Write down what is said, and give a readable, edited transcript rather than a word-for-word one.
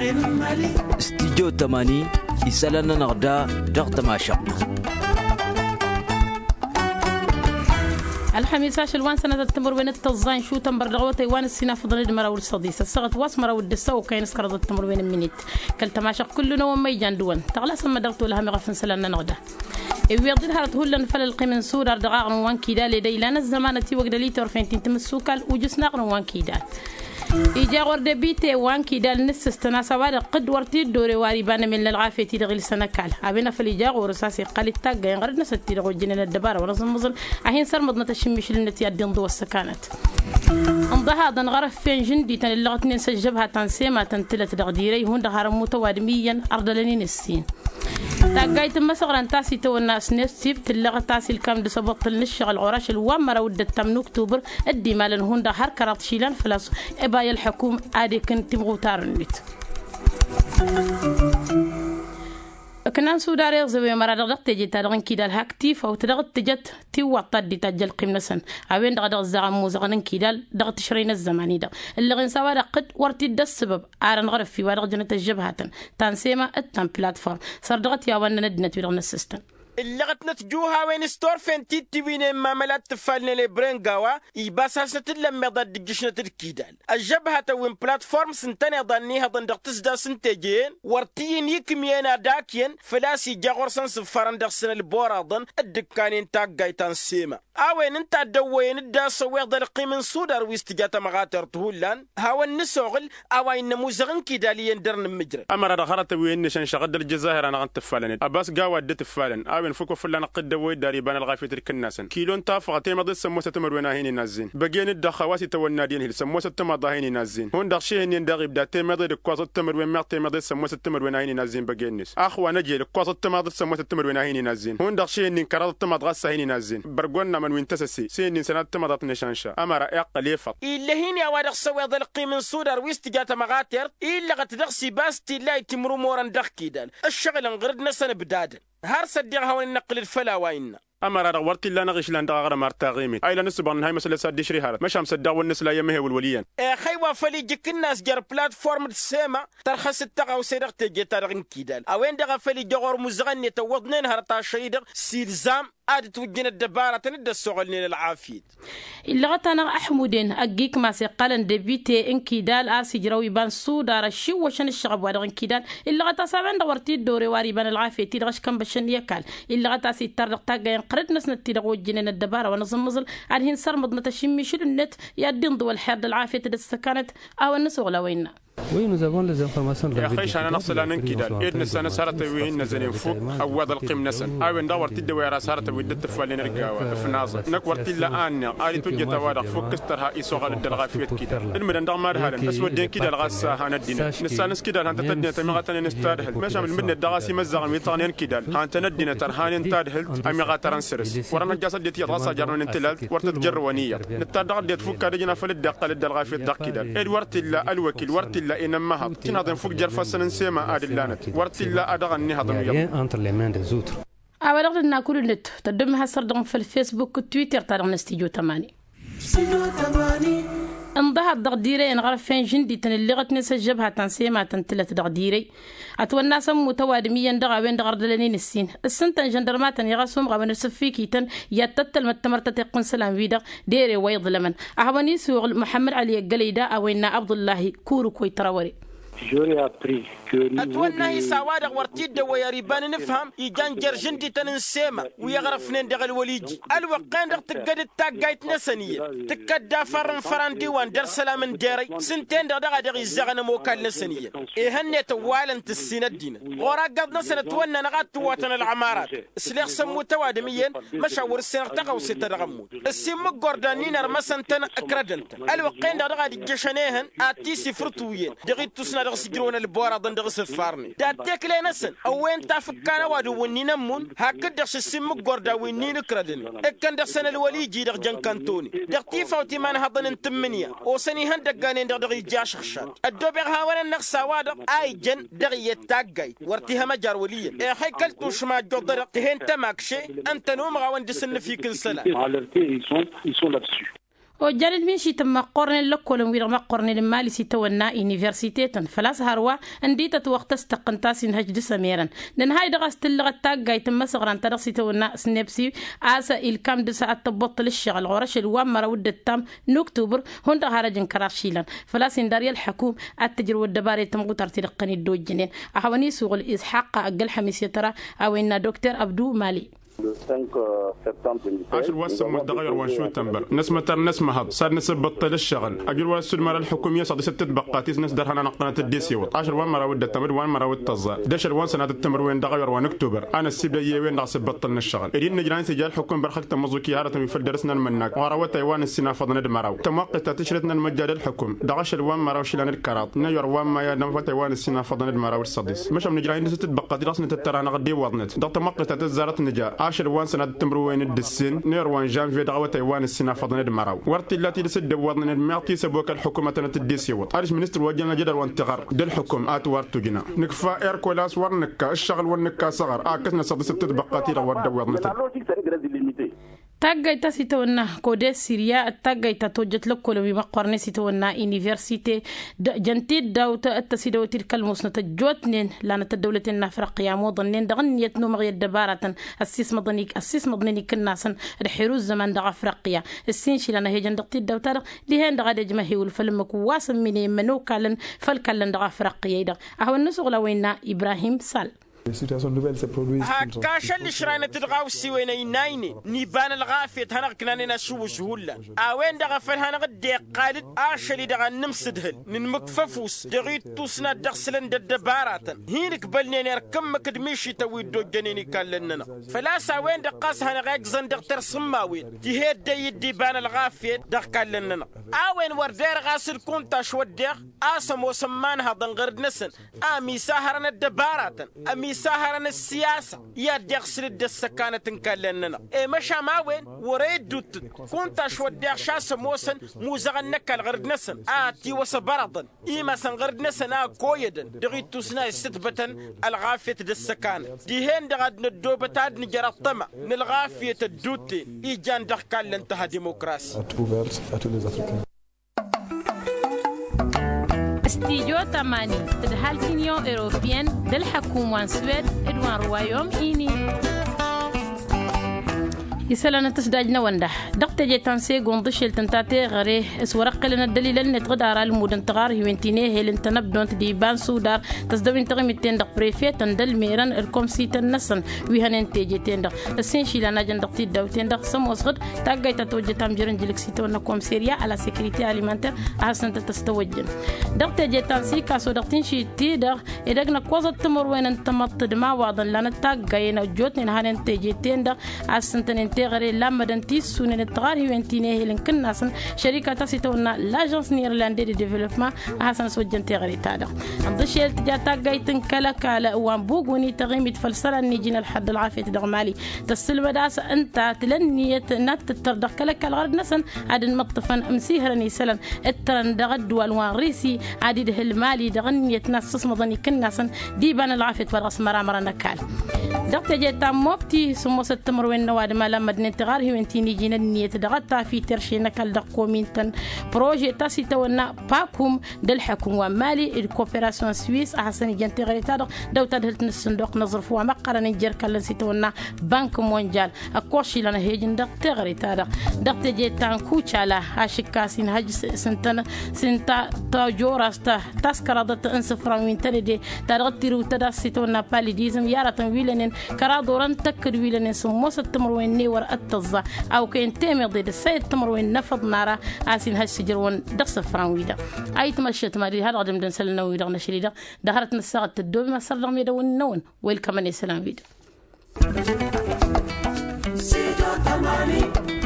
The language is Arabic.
استديو 80 يسالنا نغدا ضغط ماشق الخميس عشر وان سنة تمر بين التزاين شو تمبر دغوتي وان السنة فضل المرا والصديس الصغت واس مرا والدسا وكاين سكرت التمر بين المنيت كل تماشق كلنا وما يجان دوان تغلا سما دغتو لها مغفن سلنا نغدا ويضل هرت هولن فل القمن سور دغاغن وان كيدا لدي لنا الزمانتي وقدلي تورفين تمسوكال وجسنا غن وان كيدا إيجا غورد بيتي وان كيدال نسستنا سواد قد ورتي دوري واري بان من العافية تدغل سنة كال أبينا فليجا غورساسي قال التاقة ينغرد نستي دغو جنين الدبارة ونظم مظل أهين سر مضنة الشميش لنتي الدين ضوى السكانت انضها ضن غرف فين جندي تن اللغة نسجبها تنسيما تنتلت دغديري هون دهار متوادميا أرض لنين السين تاقايت مسغران تاسي تو الناس نفسيب تلغة تاسي الكام دي سبط النشغل عراش الوامرة ودة تمن أكتوبر الدي مالن هون دهار كرات شيلان فلاس إبايا الحكومة عادي كنت مغوتار النت كنان سوداري زوي مرة دغت تجي تدغن كيدا الهاكتيف أو تدغت تجت توطد دي تجل قمنسن أبين دغ الزعم موزغن كيدا دغت تشرين الزماني دغ اللي غن سوا قد ورتي د السبب عارن غرف في ورغ جنة الجبهة تنسيما التم بلاتفورم صار دغت يا وانا ندنا تبيرن السيستم اللغت نتجوها وين ستور فين تيتي وين ما ملات تفالنا لبرنغاوا يباسا ستلم ضد جشنة الكيدال الجبهة وين بلاتفورم سنتنا ضنيها ضن دقتزدا سنتجين ورتين يكمينا داكين فلاسي جاغورسن سفران دقسن البورا ضن الدكانين تاقايتان سيما اوين انت دوين الداس ويغد القيمن صودر ويستجات مغاتر تهولان هاوين نسوغل اوين نموزغن كيداليين درن مجرى امر دخرت وين نشان شغد الجزائر انا غنتفالن اباس قاوا دتفالن فوق فلان قد ويد داري بان الغافية الكناسن كيلون تافغ تيما ضد سموسة تمر ويناهيني نازين بقين الدخواسي تونادين هل سموسة تمر ضاهيني نازين هون دخشيهن يندغي بدا تيما ضد الكواز التمر وين مات تيما ضد سموسة تمر ويناهيني نازين بقينيس اخوة نجي الكواز التمر ضد سموسة تمر ويناهيني نازين هون دخشيهن ينكرر التمر غاسة هيني نازين برقونا من وين تسسي سين سنة تمر ضد نشانشا اما رأيق ليفط إلا هيني اوادق سوي ضل قيمن صودر ويستجات مغاتر إلا غتدغسي باستي لا يتمرو موران دخ كيدال الشغل انغرد نسن بدادن هار صدقها وننقل الفلا واينا أمر رغورتي لا نغش لان دغار مرتا غيمت أي لا نسبان هاي مسألة ساد شري هذا مش هم صدق والناس لا يمه والوليان خيوا فلي جك الناس جر بلاتفورم السما ترخص التقى وسيرق تجي ترغن كيدال أوين دغ فلي جغور مزغني توضنين هرتا شيدر سيلزام عاد توجين الدبارة تند السغلين العافيد اللغة أنا أحمدين أجيك ما سقالن دبيتي إن كيدال آسي جروي بان سودار الشو وشان الشغب وادغن كيدال اللغة سابن دورتي الدوري واري بان العافية تدغش كم بشن يكال اللغة تاسي ترق تاقين قرد نسنا تدغو جنين الدبارة ونظم مزل عالهين سر مضنة الشمي شل النت يدين ضوى الحياد العافية تدستكانت أو النسوغ لوينا Oui, nous avons les informations. يا أخي أنا نصل أنا كده إدنا سنة سارت وين نزلين فوق أو هذا القيم نسن أو ندور تدوي على سارت ويدت فلين رجوا في نازل نكور تلا أن أريد تجي توارق فوق كسترها يسوق الدلغافيت كده المدن دمار هذا أسود دين كده الغاس هندينا نسانس كده هانت تدنا تمغتنا نستارهل مش من من الدغاسي مزعم ويطانين كده هانت ندينا ترهان تارهل أمي ترانسرس ورنا جسد ديت يغاس جرنا ننتلال ورتجر ونية نتدغ ديت فوق كده فل الدقة الدلغافيت دق كده إدوارت إلا الوكيل ورت إلا إنما تنهضم فوق جرفة سنسيما أدلانة ورت إلا أدغني هضم يوم أولاد ناكل النت تدمها صردهم في الفيسبوك والتويتر ترى نستيجو 80 انضهت دغديري انغرف فين جندي تن اللغة نسجبها تنسيما تنتلت دغديري أتونا سم متوادميا دغا وين دغرد لنين السين السنتن جندرمات يغسوم غابن السفيكي تن يتتل متمرت تقن سلام فيدغ ديري ويض لمن أهواني سوغ محمد علي القليدا أوينا عبد الله كورو كوي تراوري أتونا هي سوادق ورتيد ويريبان نفهم يجان جرجنتي تنسيما ويغرف نندغ الوليجي الوقان دغ تقد التاقايت نسنية تقد دافرن فران ديوان در سلام ديري سنتين دغ يزغن موكال نسنية إيهن يتوالن تسينة دينا غورا قد نسنة تونا نغات تواتن العمارات سليخ سمو توادميا مشاور السنة تغو ستة دغمود السيمو قردانين رمسن تن أكردنت الوقان دغ جشنيهن آتيسي فرطوين دغي تسنا دغ سجرون البورا ضندغ سفارني تاتيك لي نسن أوين تافكانا وادو ونينا مون هكذا السيمو قردا وينين كردن اكن دغسن الوليجي دغ جنكانتوني دغ تيفا وتيمان هضن انتمنيا وسني هندقانين دغ يجاش خشات الدوبيغ هاوانا نغسا وادغ اي جن دغ يتاقاي ورتيها مجار وليا اي حيكالتو شما جودر تهين تماكشي انت نوم غاوان دسن في كل سنة. وجانب من شي تم قرن لكولم ويرا ما قرن المالي سيتونا يونيفرسيتيتن فلاس هروا انديت وقت استقنتاسين هجد سميرا لان هاي دغاس تلغا تاغاي تم سغران تدغ سيتونا سنيبسي اسا الكام دسا تبطل الشغل غرش الوامر ود التام نوكتوبر هون هرجن كراشيلان فلاس انداريا الحكوم التجر والدباري تم قطرتي القني الدوجنين احواني سوق الاسحاق اقل حميسيه ترى او ان دكتور عبدو مالي 10 واسم مدغير وانشو تنبر ناس مهض صار نسبطل الشغل اجل واسد مره الحكوميه صار ست بقاتيس ناس درها نقنه الديسيو 10 وان مره ود التمر وان مره ود التزار دش وان سنه التمر وين دغير وان اكتوبر انا السبيه وين ناس بطلنا الشغل اريد نجران سجال الحكومه برخك تمزوكي هاره من درسنا المناك وراوت تايوان السنا فضنا دمراو تمقت تشرتنا المجال الحكوم دغش الوان مره وشلان الكرات نير وان ما يدم تايوان السنا فضنا دمراو الصديس مش من نجران ست بقاتي راسنا تترى نغدي وضنت دغ تمقت تزارت نجا 10 وان سنه تمروين الدسين نير وان جانفي دعوة تايوان السنة فضنا دمراو ورتي التي تسد وضنا المعطي سبوك الحكومة تديسيوط ارش منستر وجهنا جدل وانتغر دل حكم اتوارتو جنا نكفا ايركولاس ورنكا الشغل ورنكا صغر كسنا صد ست بقاتي ورد وضنت تاغايتا سيتونا كوديس سيريا تاغايتا توجت لكل بما قرن سيتونا يونيفرسيتي جنتي داوت التسيدوتي الكلموسنه جوتنين لانه الدوله الافريقيه موضنين دغنيت نو مغي دبارة السيس مضنيك كناسن الحروز زمان دغ افريقيا السينشي لنا هي جندقتي داوتار لهن دغ دجمه والفلم كواسم من منو كالن فالكلن دغ افريقيا دغ اهو النسوغ لوينا ابراهيم سال هكاش اللي شراينا تدغاو السوينا ينايني نيبان الغافية هنا كنانينا شو شهولا اوين دغا فالهانا غدي قالت اشلي دغا نمسدهن نمكففوس دغي توسنا دغسلن دبارات هينك بلني ركم كدميشي توي دوجنيني كالننا فلا ساوين دقاس هنا غاك زندق ترسماوين دي هي دي بان الغافية دغ كالننا اوين وردير غاسل كونتا شو دغ اسم وسمان هذا غرد نسن امي ساهرنا الدبارات امي ساهرنا السياسة يا دغسل الدسكانة تنكلننا مشى ما وين وريد دوت كنت شو دغشاس موسن موزغنك الغرد نسن اتي وسبرضن مثلا غرد نسن كويدن دغيتو سنا ستبتن الغافية الدسكانة دي هند غد ندوبتاد نجرى الطمع نلغافية الدوتي يجان دخكال انتهى ديمقراسي استيجو تماني تدهال كينيو إيروبيان دل حكومة سويد إدوان روايوم إيني يسألنا تسداجنا ونده دقت جيتانسي قندش التنتاتي غري اسورق لنا الدليل اللي تغدار المودن تغار هيوينتيني هي الانتنب دونت ديبان سودار تصدوين تغميتين دق بريفية تندل ميران الكومسي تنسن ويهنين تيجيتين دق السنشي لنا جندقتي الدوتين دق سموصغد تاقاي تتوجه تامجرن جلكسيتون كومسيريا على سيكريتي أليمانتر أحسن تستوجن دقت جيتانسي كاسو دقتين شيتي دق إدقنا قوزة تمر وين انتمط دما واضن لنا تاقاينا جوتين هنين تيجيتين دق أحسن تغري لما دنتي سونن التغار هيوينتيني هيلن كناسن شركه تاسيتونا لاجونس نيرلاندي دي ديفلوبمون حسن سوجن تغري تادا امدشيل تجاتا غايتن كلا وان بوغوني تغيمت فلسرا نيجينا الحد العافيه دغمالي تسلم داس انت تلنيه نات تردق كلا الغرد نسن عدن مطفن امسيهرني سلام الترن دغد والوان ريسي عديد المالي دغنيه ناس مضني كناسن ديبان العافيه فرس مرامر نكال دقت جيتا موبتي سمو ستمر وين نواد مالا مدن تغار هيوينتيني جينا نية دغتا في ترشينا كالدقو مينتن بروجي تاسيتونا باكوم دل حكومة مالي الكوبيراسيون سويس أحسن جنتي غير تادق دوتا دهلتن الصندوق نظرفوا مقرن نجر كالن سيتونا بنك مونجال أكوشي لنا هيجن دقت غير تادق دقت جيتان كوشالا هاشكاسين هاج سنتا تاجوراستا تاسكرادت انسفران وينتني دي تادغتيرو تداسيتونا باليديزم يارتن ويلنين كرادوران تكر ويلنين سموس التمروين نيور التظة أو كين تيمي ضد السيد تمروين نفض نارا عاسين هالسجرون دقص فرانويدا أي تمشيت ماري هذا قدم دنسل نوي دغنا شريدا دهرت نساقة الدوم ما صار لهم يدون النون ويلكم أني سلام فيدا